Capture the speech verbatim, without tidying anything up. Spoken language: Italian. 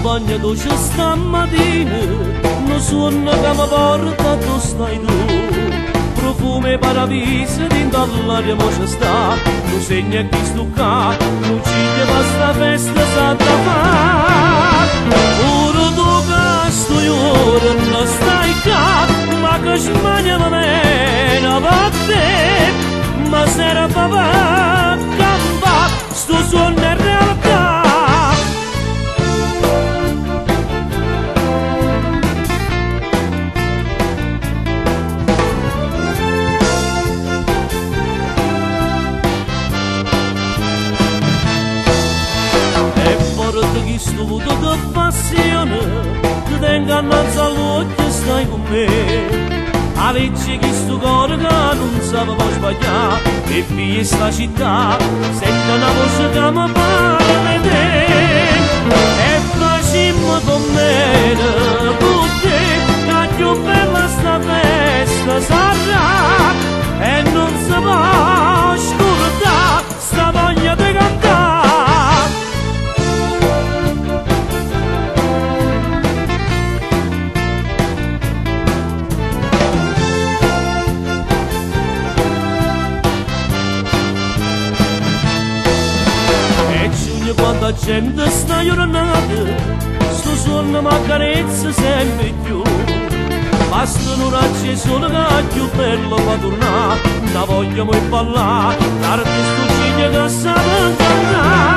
voglia dolce stamattina, non suona che mi porta tu stai tu. Profume paradiso dentro all'aria mo sta, tu segna chi stucca, tu ci basta festa santa fa. Pure tu che sto ora non stai qua, ma che smania va bene a te, ma se era papà campa, sto suono in realtà. Che sto vuoto di passione ti tengo annanzi all'occhio e stai con me. A legge che sto cuore che non sapevo sbagliare e figli sta città sento una voce che mi parla di te. E facciamo con me con te che più bella sta festa sarà e non si può scordare sta voglia di cantare. Quando la gente sta giornata, sto suono mi accarezza sempre più. Basta un raggio solo che più bello fa tornare, la voglio mai ballare, l'artista ciglia che sa cantare.